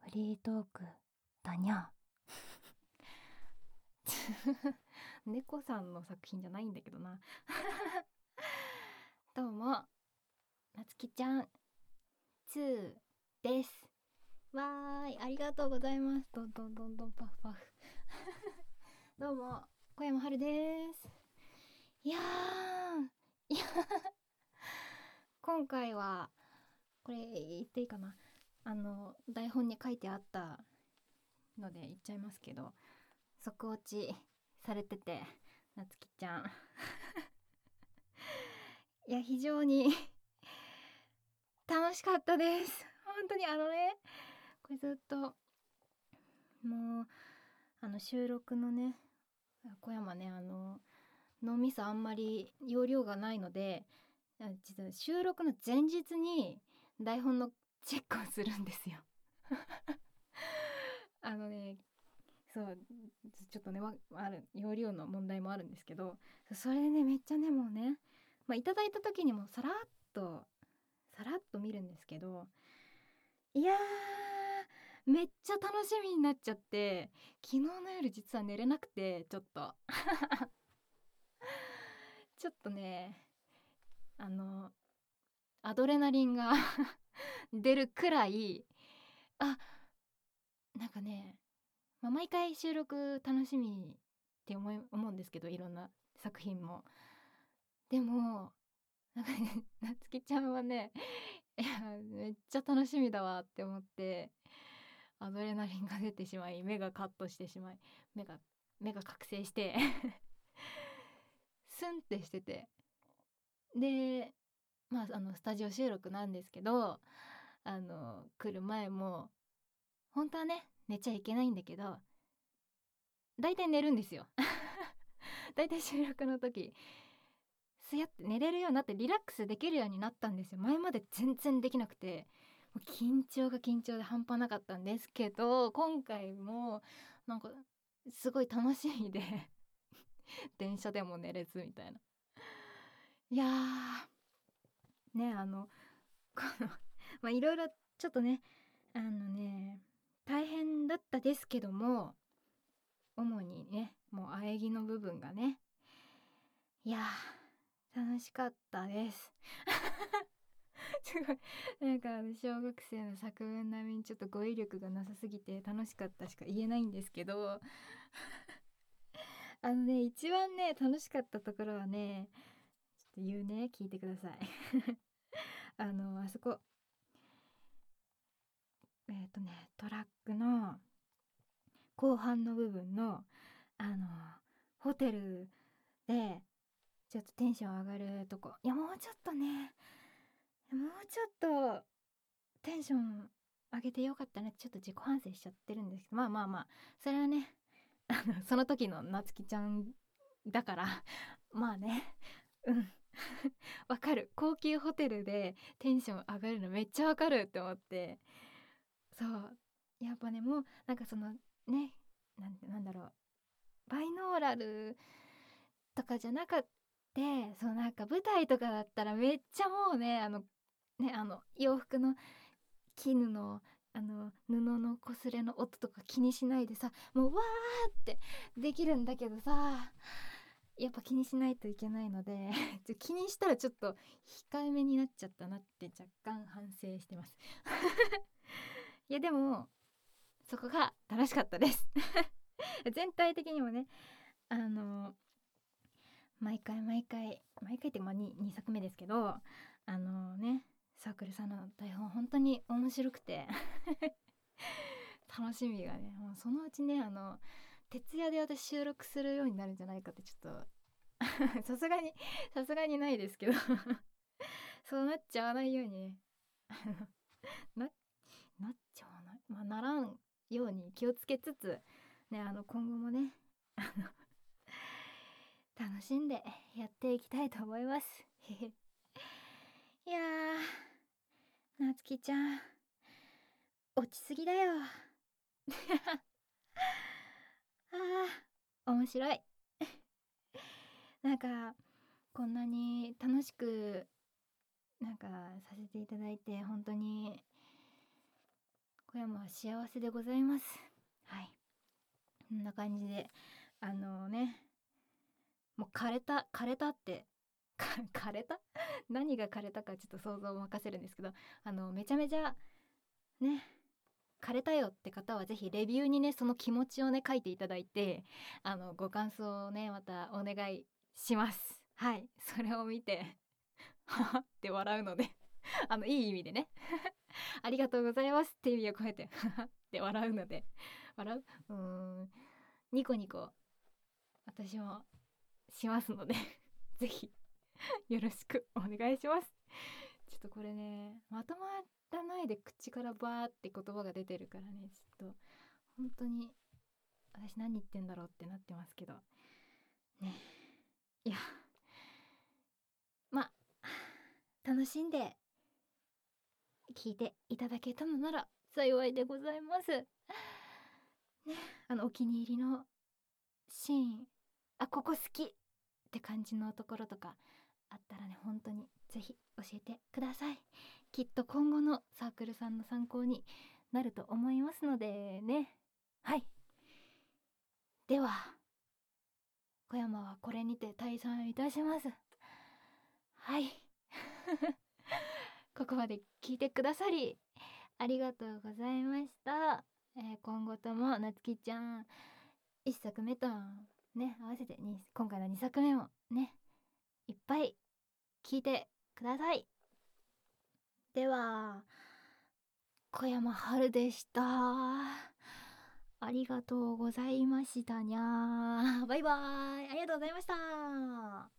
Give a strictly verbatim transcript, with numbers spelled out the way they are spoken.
フリートークだにゃ猫さんの作品じゃないんだけどなどうも、なつきちゃんツーです。わーい、ありがとうございます。どんどんどんどんパフパフどうも、小山春です。いやーいや今回はこれ言っていいかな、あの台本に書いてあったので言っちゃいますけど、即落ちされてて、なつきちゃんいや非常に楽しかったです。本当にあのね、これずっともうあの収録のね、小山ね、あの脳みそあんまり容量がないので、実は収録の前日に台本のチェックをするんですよあのね、そうちょっとね、ある容量の問題もあるんですけど、それでね、めっちゃね、もうね、まあ、いただいた時にもさらっとさらっと見るんですけど、いやーめっちゃ楽しみになっちゃって、昨日の夜実は寝れなくて、ちょっとちょっとね、あのアドレナリンが出るくらい、あ、なんかね、まあ、毎回収録楽しみって思い思うんですけど、いろんな作品も。でもなんかね、なつきちゃんはね、いやめっちゃ楽しみだわって思って、アドレナリンが出てしまい、目がカットしてしまい、目が目が覚醒してスンってしてて、で、まああのスタジオ収録なんですけど、あの来る前も本当はね寝ちゃいけないんだけど、だいたい寝るんですよだいたい収録の時すやって寝れるようになって、リラックスできるようになったんですよ。前まで全然できなくて、もう緊張が緊張で半端なかったんですけど、今回もなんかすごい楽しみで電車でも寝れずみたいな。いやーね、あのこのまあいろいろちょっとね、あのね大変だったですけども、主にね、もう喘ぎの部分がね、いやー楽しかったですすごいなんか小学生の作文並みにちょっと語彙力がなさすぎて楽しかったしか言えないんですけどあのね、一番ね楽しかったところはね、ちょっと言うね、聞いてくださいあのあそこ、えっ、ー、とねトラックの後半の部分のあのホテルでちょっとテンション上がるとこ、いやもうちょっとね、もうちょっとテンション上げてよかったね、ちょっと自己反省しちゃってるんですけど、まあまあまあ、それはねその時のなつきちゃんだからまあね、うんわかる、高級ホテルでテンション上がるのめっちゃわかるって思って、そうやっぱね、もうなんかそのね、なんなんだろう、バイノーラルとかじゃなくって、そうなんか舞台とかだったらめっちゃもうね、あのね、あの洋服の絹のあの布の擦れの音とか気にしないでさ、もうわーってできるんだけどさ、やっぱ気にしないといけないので気にしたらちょっと控えめになっちゃったなって若干反省してますいやでもそこが楽しかったです全体的にもね、あの毎回毎回毎回ってまあ 2, にさくめですけど、あのね、サークルさんの台本本当に面白くて楽しみがね、もうそのうちね、あの徹夜で私収録するようになるんじゃないかってちょっとさすがにさすがにないですけどそうなっちゃわないようにねななっちゃわない、まあならんように気をつけつつね、あの今後もね、あの楽しんでやっていきたいと思いますいやー、なつきちゃん落ちすぎだよあー面白いなんかこんなに楽しくなんかさせていただいて本当に小山は幸せでございます。はい、こんな感じであのね、もう枯れた枯れたって枯れた何が枯れたかちょっと想像を任せるんですけど、あのめちゃめちゃね枯れたよって方はぜひレビューにねその気持ちをね書いていただいて、あのご感想をねまたお願いします。はい、それを見てははって笑うのであのいい意味でねありがとうございますっていう意味を込めてははって笑うので、笑ううーんニコニコ私もしますのでぜひよろしくお願いします。ちょっとこれねまとまらないで口からバーって言葉が出てるからね、ちょっと本当に私何言ってんだろうってなってますけどね。いやまあ楽しんで聞いていただけたのなら幸いでございますね。あのお気に入りのシーン、あここ好きって感じのところとかあったらね本当にぜひ教えてください。きっと今後のサークルさんの参考になると思いますのでね。はい、では小山はこれにて退散いたします。はいここまで聞いてくださりありがとうございました。えー、今後ともなつきちゃんいっさくめとね合わせてに今回のにさくめもねいっぱい聞いてください。では小山春でした。ありがとうございましたにゃー。バイバーイ。ありがとうございました。